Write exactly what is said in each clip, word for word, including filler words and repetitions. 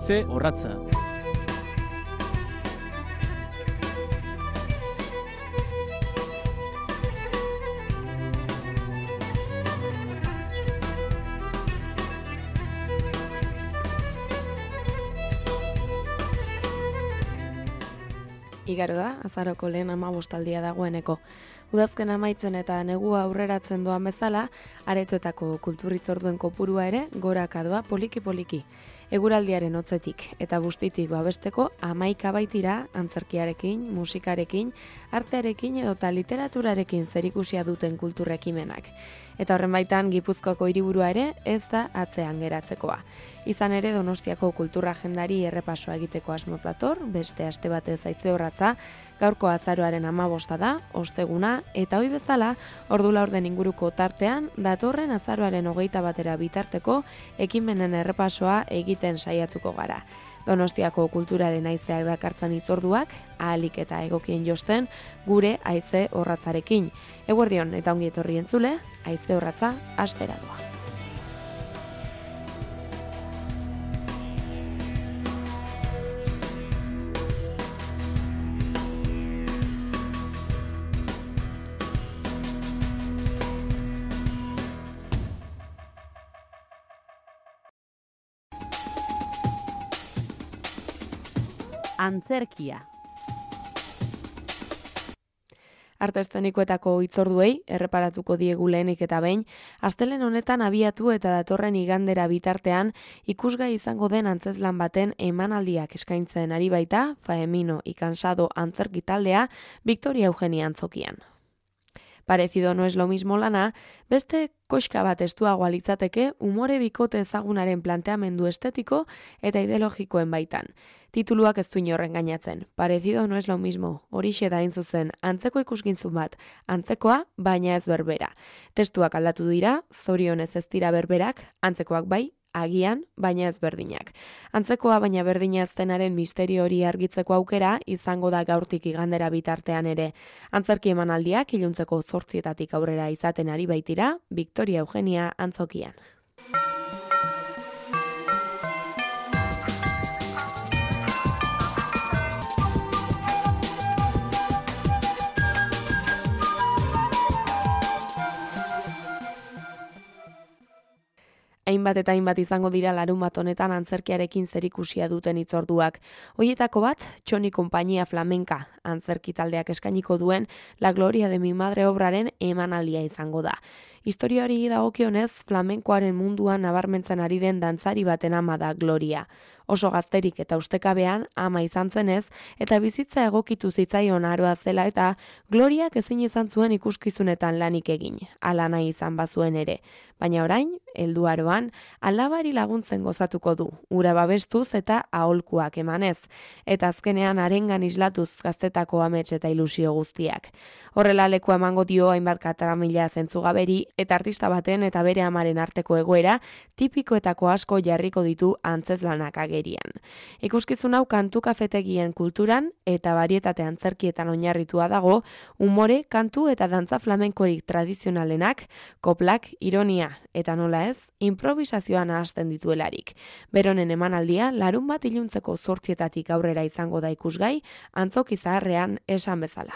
Haize Orratza. Igaro da, azaroko lehen hamabostaldia dagoeneko. Udazken amaitzen eta negua aurreratzen doan bezala, aretoetako kulturritzorduen kopurua ere goraka doa poliki-poliki. Eguraldiaren hotzetik eta bustitik babesteko hamaika baitira antzerkiarekin, musikarekin, artearekin edota literaturarekin zerikusia duten kulturrekimenak. Eta horren baitan Gipuzkoako hiriburua ere ez da atzean geratzekoa. Izan ere Donostiako kultura agendari errepasoa egiteko asmoz dator, beste aste batez Haize Orratza, gaurko azaroaren hamabosta da, osteguna, eta ohi bezala, ordu laurden inguruko tartean, datorren azaroaren hogeita batera bitarteko ekimenen errepasoa egiten saiatuko gara. Donostiako kulturaren haizeak dakartzan hitzorduak, ahalik eta egokien josten, gure Haize Orratzarekin. Eguerdion eta ongi etorri entzule, Haize Orratza astera doa. Antzerkia. Arte eszenikoetako hitzorduei erreparatuko diegu lehenik eta behin, astelehen honetan abiatu eta datorren igandera bitartean ikusgai izango den antzezlan baten emanaldiak eskaintzen ari baita, Faemino y Cansado antzerki taldea Victoria Eugenia antzokian. Parecido no es lo mismo lana, beste koxka bat estuagoa litzateke umore bikote ezagunaren planteamendu estetiko eta ideologikoen baitan. Tituluak ez du inorren gainatzen. Parecido no es lo mismo, horixe da hain zuzen, antzeko ikusgintzun bat, antzekoa, baina ez berbera. Testuak aldatu dira, zorionez ez dira berberak, antzekoak bai, agian, baina ez berdinak. Antzekoa baina berdina ez denaren misterio hori argitzeko aukera izango da gaurtik igandera bitartean ere. Antzerki emanaldiak iluntzeko zortzietatik aurrera izaten ari baitira, Victoria Eugenia antzokian. Hainbat eta hainbat izango dira larunbat honetan antzerkiarekin zerikusia duten hitzorduak. Hoietako bat, Txoni Konpainia Flamenka antzerki taldeak eskainiko duen La Gloria de mi Madre obraren emanaldia izango da. Historiari dagokionez, flamenkoaren munduan nabarmentzen ari den dantzari baten ama da Gloria. Oso gazterik eta ustekabean ama izan zenez, eta bizitza egokitu zitzaion aroa zela eta Gloriak ezin izan zuen ikuskizunetan lanik egin, ala nahi izan bazuen ere. Baina orain, heldu aroan, alabari laguntzen gozatuko du, ura babestuz eta aholkuak emanez, eta azkenean arengan islatuz gaztetako amets eta ilusio guztiak. Horrela leku emango dio hainbat kataramila zentzugaberi, eta artista baten eta bere amaren arteko egoera tipikoetako asko jarriko ditu antzezlanak agerian. Ikuskizun hau kantu kafetegien kulturan eta barietate antzerkietan oinarritua dago, umore, kantu eta dantza flamenkorik tradizionalenak, koplak, ironia eta nola ez, improvisazioan hasten dituelarik. Beronen emanaldia larun bat iluntzeko zortzietatik aurrera izango da ikusgai, antzoki zaharrean esan bezala.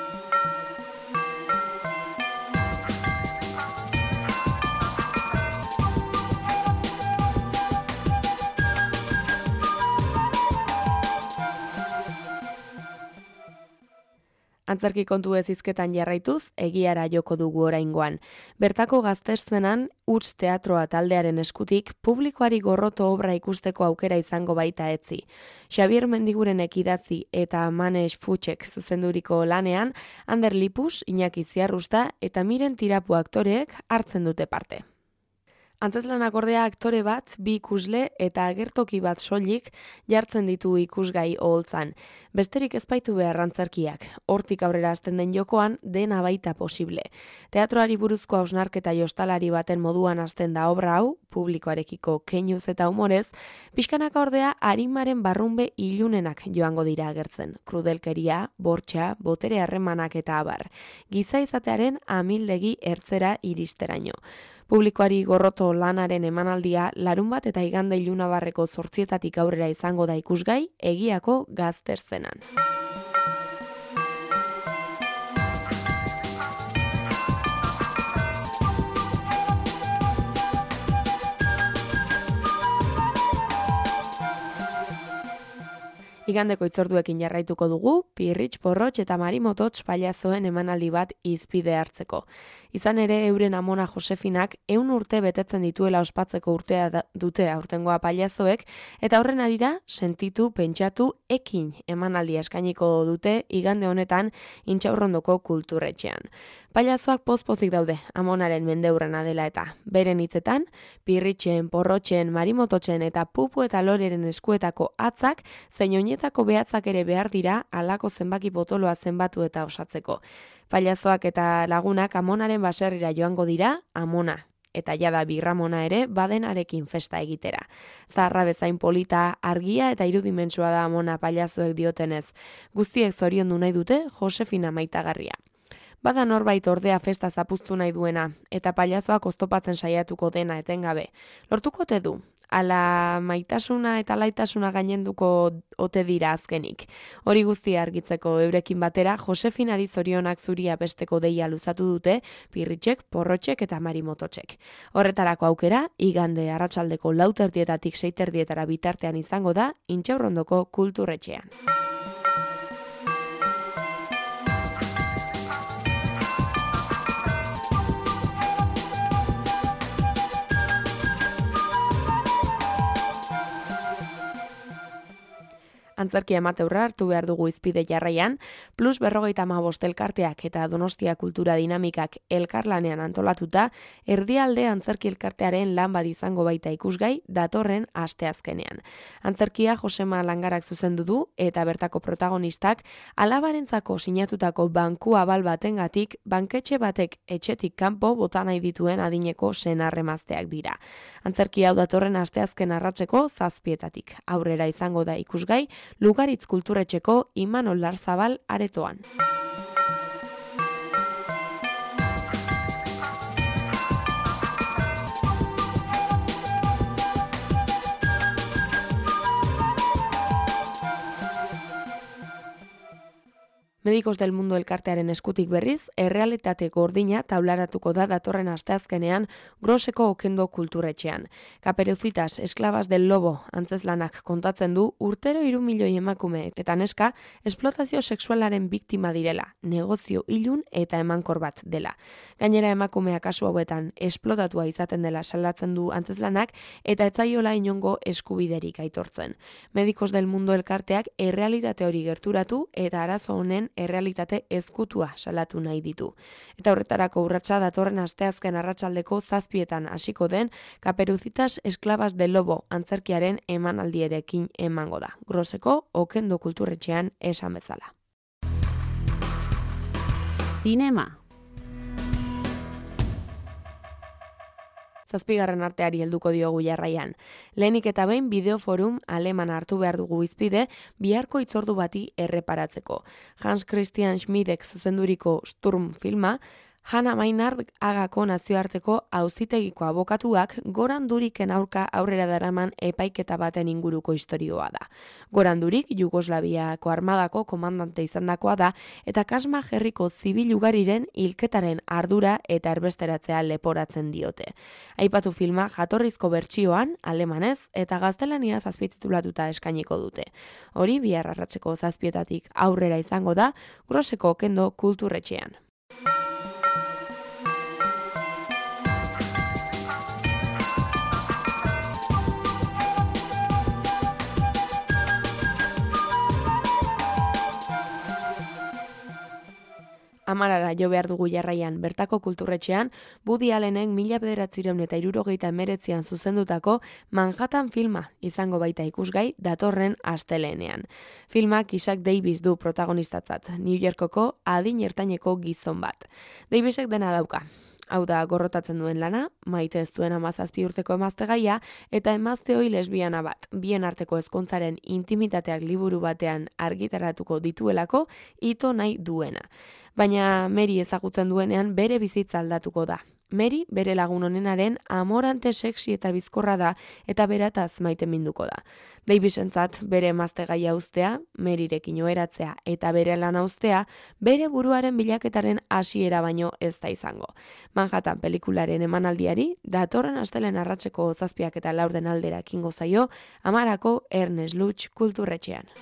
Antzerki kontu ez hizketan jarraituz, egiara joko dugu oraingoan. Bertako gazteszenan, Huts Teatroa taldearen eskutik, publikoari gorroto obra ikusteko aukera izango baita etzi. Xabier Mendigurenek idatzi eta Manes Futxek zuzenduriko lanean, Ander Lipus, Iñaki Ziarrusta eta Miren Tirapu aktoreek hartzen dute parte. Antzezlanak ordea aktore bat, bi ikusle eta agertoki bat soilik jartzen ditu ikusgai oholtzan. Besterik ez baitu behar antzerkiak, hortik aurrera hasten den jokoan dena baita posible. Teatroari buruzko hausnarketa jostalari baten moduan hasten da obra hau, publikoarekiko keinuz eta humorez, pixkanaka ordea arimaren barrunbe ilunenak joango dira agertzen. Krudelkeria, bortxa, botere harremanak eta abar. Giza izatearen amildegi ertzera iristeraino. Publikoari gorroto lanaren emanaldia larunbat eta igande ilunabarreko zortzietatik aurrera izango da ikusgai egiako gazterzenan. Igandeko itzorduekin jarraituko dugu, Pirritx, Porrotx eta Marimotots pailazoen emanaldi bat izpide hartzeko. Izan ere, euren amona Josefinak ehun urte betetzen dituela ospatzeko urtea dute aurtengoa pailazoek, eta horren arira sentitu, pentsatu, ekin emanaldia eskainiko dute igande honetan Intxaurrondoko kulturretxean. Pailazoak pozpozik daude, amonaren mendeurrena dela eta. Beren hitzetan, Pirritxen, Porrotxen, Marimototxen eta Pupu eta Loreren eskuetako atzak, zein oinetako behatzak ere behar dira halako zenbaki potoloa zenbatu eta osatzeko. Pailazoak eta lagunak amonaren baserrira joango dira, amona. Eta jada birramona ere badenarekin festa egitera. Zaharra bezain polita, argia eta irudimentsua da amona pailazoek diotenez. Guztiek zoriondu nahi dute Josefina maitagarria. Bada norbait ordea festa zapuztu nahi duena, eta pailazoak oztopatzen saiatuko dena etengabe. Lortuko ote du? Ala maitasuna eta laitasuna gainenduko ote dira azkenik. Hori guztia argitzeko eurekin batera, Josefinari zorionak zuria besteko deia luzatu dute, Pirritxek, Porrotxek eta Marimototxek. Horretarako aukera, igande arratsaldeko lauterdietatik seiterdietara bitartean izango da, Intxaurrondoko kulturretxean. Antzerkia emateurra hartu behar dugu izpide jarraian, plus berrogeita hamabost elkarteak eta Donostia kultura dinamikak elkarlanean antolatuta, erdialde antzerki elkartearen lan bat izango baita ikusgai datorren asteazkenean. Antzerkia Josema Langarak zuzendu du eta bertako protagonistak alabarentzako sinatutako banku abal batengatik banketxe batek etxetik kanpo bota nahi dituen adineko senarremazteak dira. Antzerkia hau datorren asteazken arratseko zazpietatik. Aurrera izango da ikusgai Lugaritz kulturretxeko Imanol Larzabal aretoan. Medikos del Mundo elkartearen eskutik berriz, errealitate gordina taularatuko da datorren asteazkenean Groseko Okendo kulturretxean. Caperucitas, esklabas del lobo, antzeslanak kontatzen du urtero hiru milioi emakume eta neska esplotazio sexualaren biktima direla, negozio ilun eta emankor bat dela. Gainera emakumea kasu hauetan esplotatua izaten dela salatzen du antzeslanak eta etzaiola inongo eskubiderik aitortzen. Medikos del Mundo elkarteak errealitate hori gerturatu eta arazo honen errealitate ezkutua salatu nahi ditu. Eta horretarako urratsa datorren asteazken arratsaldeko zazpietan hasiko den Caperucitas esklabas del lobo antzerkiaren emanaldierekin emango da. Groseko Okendo kulturretxean esan bezala. Zinema. Zazpigarren arteari helduko diogu jarraian. Lehenik eta behin bideoforum aleman hartu behar dugu izpide biharko itzordu bati erreparatzeko. Hans Christian Schmidek zuzenduriko Sturm filma, Hanna Maynard Agako nazioarteko auzitegiko abokatuak Goran Duriken aurka aurrera daraman epaiketa baten inguruko istorioa da. Goran Durik Jugoslaviako armadako komandante izandakoa da eta Kasma herriko zibil ugariren hilketaren ardura eta erbesteratzea leporatzen diote. Aipatu filma jatorrizko bertsioan, alemanez eta gaztelaniaz azpititulatuta eskainiko dute. Hori bihar arratseko zazpietatik aurrera izango da Groseko Okendo kulturretxean. Amarara jo behar dugu jarraian bertako kulturretxean, Woody Allenen mila bederatziehun eta hirurogeita hemeretzian zuzendutako Manhattan filma izango baita ikusgai datorren astelehenean. Filmak Isaac Davis du protagonistatzat, New Yorkoko adin ertaineko gizon bat. Davisek dena dauka. Hau da gorrotatzen duen lana, maite ez duen hamazazpi urteko emazte gaia, eta emazte hoi lesbiana bat, bien arteko ezkontzaren intimitateak liburu batean argitaratuko dituelako, ito nahi duena. Baina Mary ezagutzen duenean bere bizitza aldatuko da. Mary bere lagun honenaren amorante sexy eta bizkorra da eta berataz maite minduko da. Davisentzat bere emazte gaia uztea, Maryrekin oheratzea eta bere lana uztea, bere buruaren bilaketaren hasiera baino ez da izango. Manhattan pelikularen emanaldiari, datorren astelen arratseko zazpiak eta laurden aldera ekingo zaio, Amarako Ernest Lutz kulturretxean.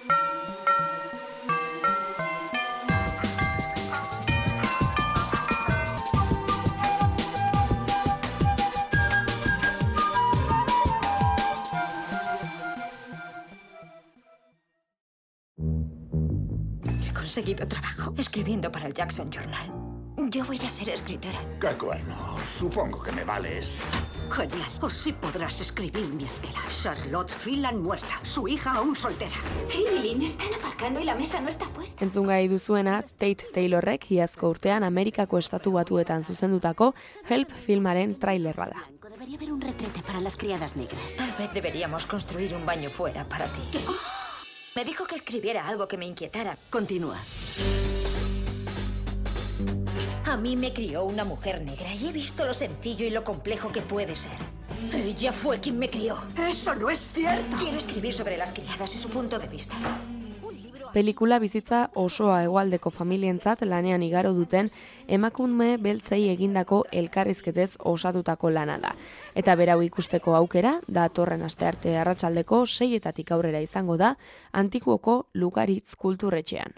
He conseguido trabajo escribiendo para el Jackson Journal. Yo voy a ser escritora. ¿Qué cuerno? Supongo que me vales. Genial. O sí podrás escribir mi esquela. Charlotte Phelan muerta. Su hija aún soltera. Evelyn, están aparcando y la mesa no está puesta. Entzungai duzuena, Tate Taylorrek iazko urtean Amerikako estatu batuetan zuzendutako Help filmaren trailerra da. Debería haber un retrete para las criadas negras. Tal vez deberíamos construir un baño fuera para ti. ¿Qué? Me dijo que escribiera algo que me inquietara. Continúa. A mí me crió una mujer negra y he visto lo sencillo y lo complejo que puede ser. Ella fue quien me crió. ¡Eso no es cierto! Quiero escribir sobre las criadas y su punto de vista. Pelikula bizitza osoa hegoaldeko familientzat lanean igaro duten emakume beltzei egindako elkarrizketez osatutako lana da. Eta berau ikusteko aukera, datorren astearte arratsaldeko seietatik aurrera izango da, Antiguoko Lugaritz kulturretxean.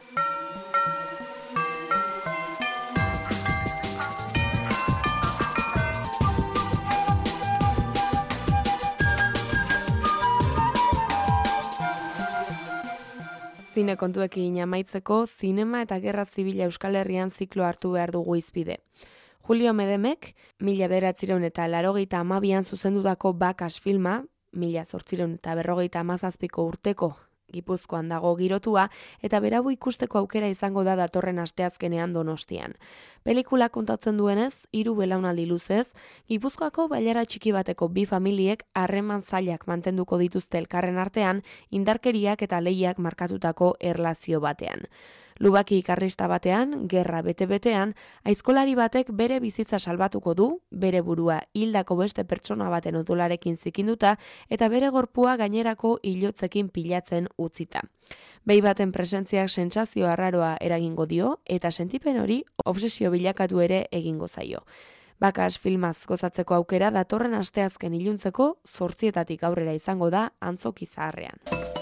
Zine kontuekin amaitzeko, zinema eta gerra zibila Euskal Herrian ziklo hartu behar dugu izpide. Julio Medemek, mila bederatziehun eta laurogeita hamabian zuzendutako Bakas filma, mila zortziehun eta berrogeita hamazazpiko urteko Gipuzkoan dago girotua, eta berau ikusteko aukera izango da datorren asteazkenean Donostian. Pelikula kontatzen duenez, hiru belaunaldi luzez, Gipuzkoako bailara txiki bateko bi familiek harreman zailak mantenduko dituzte elkarren artean, indarkeriak eta lehiak markatutako erlazio batean. Lubaki ikarrista batean, gerra bete-betean, aizkolari batek bere bizitza salbatuko du, bere burua hildako beste pertsona baten odolarekin zikinduta eta bere gorpua gainerako hilotzekin pilatzen utzita. Behi baten presentziak sentsazio arraroa eragingo dio eta sentipen hori obsesio bilakatu ere egingo zaio. Bakas filmaz gozatzeko aukera datorren asteazken iluntzeko zortzietatik aurrera izango da Antzoki Zaharrean.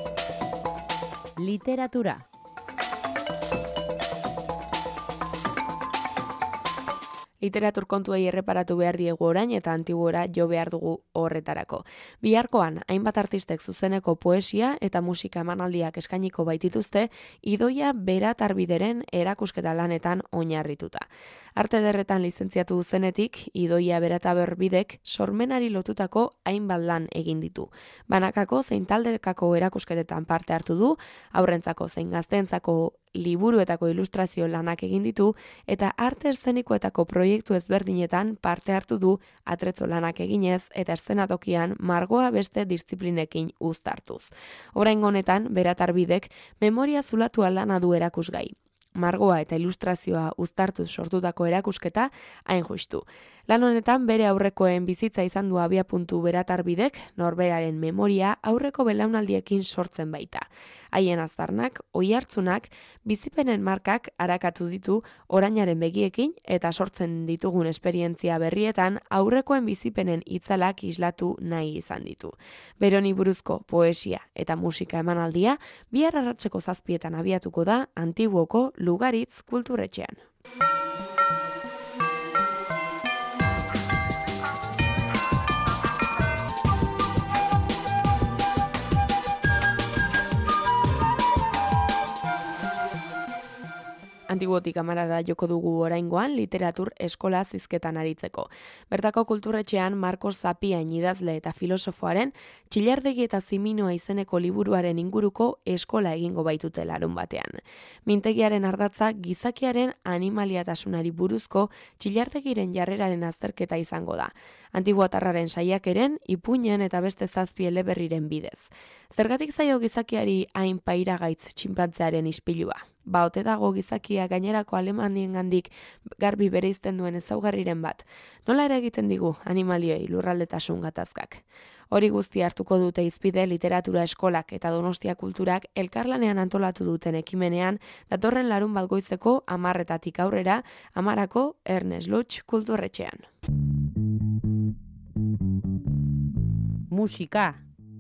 Literatura. Literatur kontuei erreparatu behar diegu orain eta antiguora jo behar dugu horretarako. Biharkoan, hainbat artistek zuzeneko poesia eta musika emanaldiak eskainiko baitituzte, Idoia Beratarbideren erakusketa lanetan oinarrituta. Arte Ederretan lizentziatu zenetik, Idoia Beratarbidek sormenari lotutako hainbat lan egin ditu. Banakako zein taldekako erakusketetan parte hartu du, aurrentzako zein gazteentzako liburuetako ilustrazio lanak egin ditu eta arte eszenikoetako proiektu ezberdinetan parte hartu du atretzo lanak eginez eta eszenatokian margoa beste disiplinekin uztartuz. Oraingo honetan Beratarbidek memoria zulatua lana du erakusgai. Margoa eta ilustrazioa uztartuz sortutako erakusketa hain justu. Lan honetan bere aurrekoen bizitza izan du abiapuntu Beratarbidek, norberaren memoria aurreko belaunaldiekin sortzen baita. Haien aztarnak, oihartzunak, bizipenen markak arakatu ditu orainaren begiekin eta sortzen ditugun esperientzia berrietan aurrekoen bizipenen itzalak islatu nahi izan ditu. Beroni buruzko poesia eta musika emanaldia bihar arratseko zazpietan abiatuko da Antiguoko Lugaritz kulturretxean. Antiguotik Amarara joko dugu oraingoan literatur eskola zizketan aritzeko. Bertako kulturretxean Marcos Zapiain idazle eta filosofoaren Txillardegi eta Ziminoa izeneko liburuaren inguruko eskola egingo baitute larun batean. Mintegiaren ardatza gizakiaren animaliatasunari buruzko Txillardegiren jarreraren azterketa izango da. Antiguatarraren saiakeren, ipuinen eta beste zazpi eleberriren bidez. Zergatik zaio gizakiari hain pairagaitz txinpantzearen ispilua? Ba, ote dago gizakia gainerako alemaniengandik garbi bereizten duen ezaugarriren bat. Nola ere egiten digu animalioi lurraldetasun gatazkak? Hori guzti hartuko dute hizpide literatura eskolak eta Donostia kulturak elkarlanean antolatu duten ekimenean, datorren larun bat goizeko hamarretatik aurrera, Amarako Ernest Lutx kulturretxean. Musika.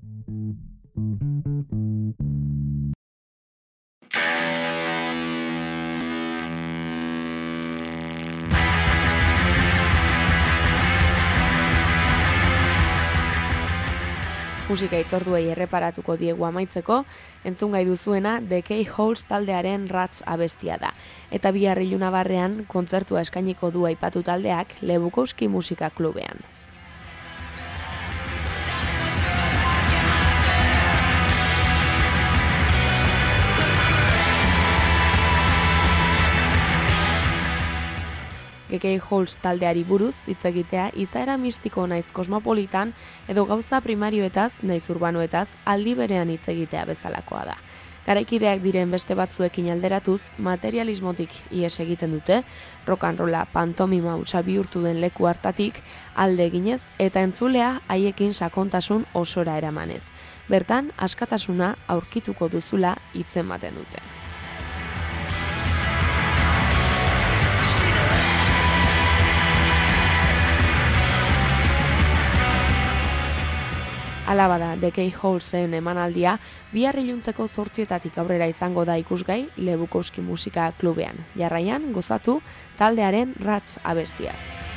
Musika itzorduei erreparatuko diegu amaitzeko, entzun gai duzuena The Keyholes taldearen Rats abestia da. Eta bihar iluna barrean kontzertua eskainiko du aipatu taldeak Le Bukowski Musika Klubean. The Keyholes taldeari buruz hitz egitea izaera mistiko naiz kosmopolitan edo gauza primarioetaz naiz urbanoetaz aldi berean hitz egitea bezalakoa da. Garaikideak diren beste batzuekin alderatuz, materialismotik ihes egiten dute, rock and rolla pantomima hutsa bihurtu den leku hartatik alde eginez eta entzulea haiekin sakontasun osora eramanez. Bertan, askatasuna aurkituko duzula hitzematen dute. Alabada, The Keyholesen emanaldia, bihar iluntzeko zortzietatik aurrera izango da ikusgai Le Bukowski Musika Klubean. Jarraian, gozatu taldearen Rats abestiaz.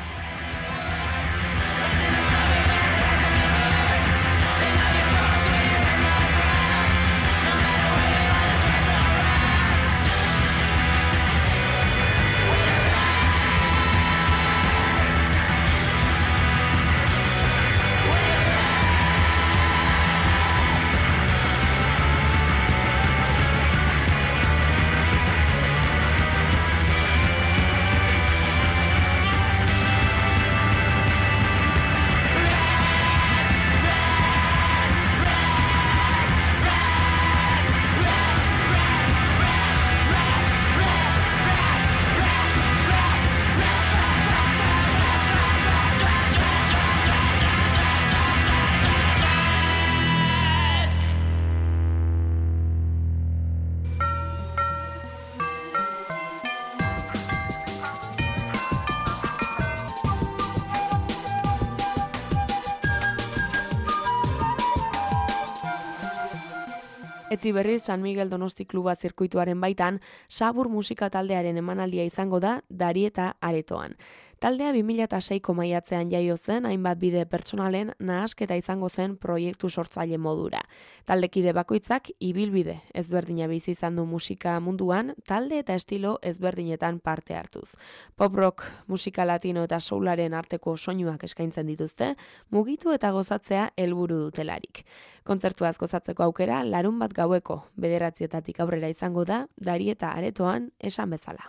Etzi berriz San Miguel Donosti Kluba zirkuituaren baitan, Sabur musika taldearen emanaldia izango da Darieta aretoan. Taldea bi mila seiko maiatzean jaio zen, hainbat bide pertsonalen nahasketa izango zen proiektu sortzaile modura. Taldekide bakoitzak ibilbide ezberdina bizi izan du musika munduan, talde eta estilo ezberdinetan parte hartuz. Pop rock, musika latino eta soularen arteko soinuak eskaintzen dituzte, mugitu eta gozatzea helburu dutelarik. Kontzertuaz gozatzeko aukera larun bat gaueko bederatzietatik aurrera izango da Darieta aretoan esan bezala.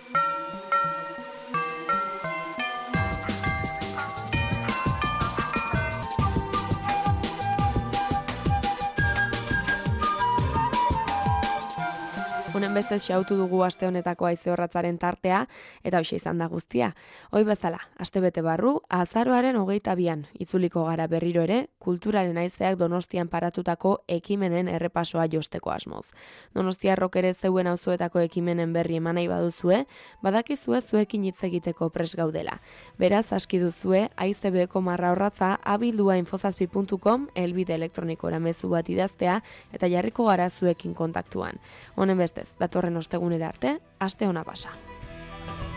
Honen bestez xautu dugu aste honetako haize horratzaren tartea, eta hoxe izan da guztia. Hoi bezala, astebete barru, azaroaren hogeita bian, itzuliko gara berriro ere, kulturaren haizeak Donostian paratutako ekimenen errepasoa josteko asmoz. Donostiarrok ere zeuen auzoetako ekimenen berri eman nahi baduzue, badakizue zuekin hitz egiteko pres gaudela. Beraz, aski duzue, aizebeko marra horratza abildua infozazpi puntu com elbide elektronikora mezu bat idaztea eta jarriko gara zuekin kontaktuan. Honen bestez, datorren ostegunera arte, aste ona pasa.